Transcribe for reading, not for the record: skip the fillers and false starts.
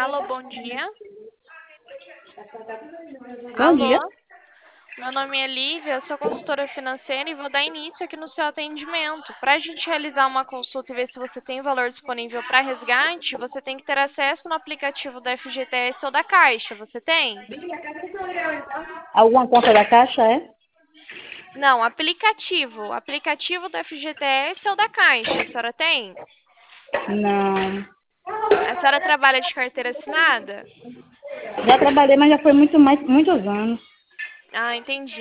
Alô, bom dia. Bom dia. Alô, meu nome é Lívia, sou consultora financeira e vou dar início aqui no seu atendimento. Para a gente realizar uma consulta e ver se você tem valor disponível para resgate, você tem que ter acesso no aplicativo da FGTS ou da Caixa. Você tem? Alguma conta da Caixa, é? Não, aplicativo. Aplicativo do FGTS ou da Caixa. A senhora tem? Não. A senhora trabalha de carteira assinada? Já trabalhei, mas já foi muitos anos. Ah, entendi.